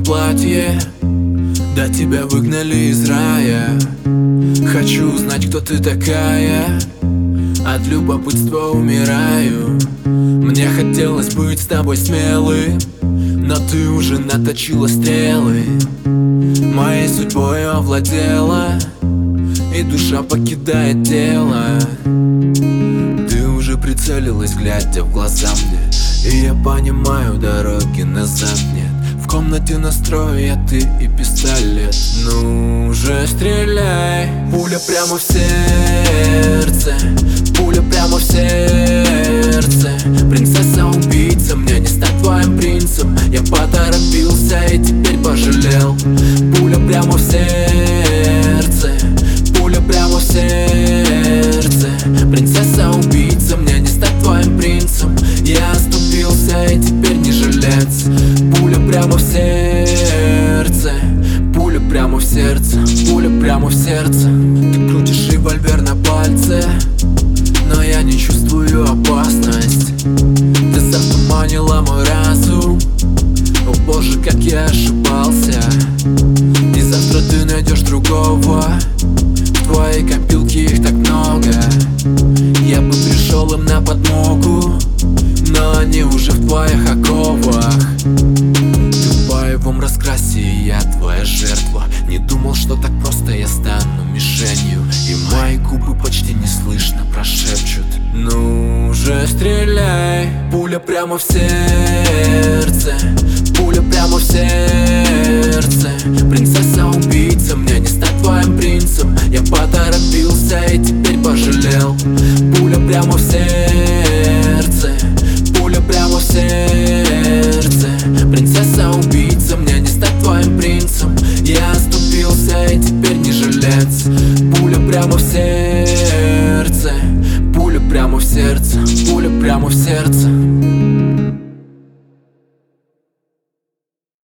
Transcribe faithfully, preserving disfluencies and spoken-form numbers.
платье, да тебя выгнали из рая. Хочу узнать, кто ты такая, от любопытства умираю. Мне хотелось быть с тобой смелым, но ты уже наточила стрелы. Моей судьбой овладела, и душа покидает тело. Ты уже прицелилась, глядя в глаза мне, и я понимаю, дороги назад нет. В комнате настрой, а ты и пистолет. Ну же стреляй. Пуля прямо в сердце, пуля прямо в сердце. Принцесса-убийца, мне не стать твоим принцем. Я поторопился и теперь пожалел. Пуля прямо в сердце, пуля прямо в сердце. Принцесса-убийца, мне не стать твоим принцем. Я оступился и теперь не жилец. Пуля прямо в сердце, пуля прямо в сердце, пуля прямо в сердце. Ты крутишь револьвер на пальце, но я не чувствую опасность. Ты затуманила мой разум, о боже, как я ошибался. И завтра ты найдешь другого, в твоей копилке их так много. Я бы пришел им на подмогу, но они уже в твоих оковах. Ты в боевом раскрасе, и я твоя жертва. Не думал, что так просто я стану мишенью, и мои губы почти не слышно прошепчут: ну же стреляй. Пуля прямо в сердце, пуля прямо в сердце. Принцесса-убийца, мне не стать твоим принцем. Я поторопился и теперь пожалел. Пуля прямо в сердце, пуля прямо в сердце. Принцесса-убийца, мне не стать твоим принцем. Я оступился и теперь не жилец. Пуля прямо в сердце, пуля прямо в сердце, пуля прямо в сердце.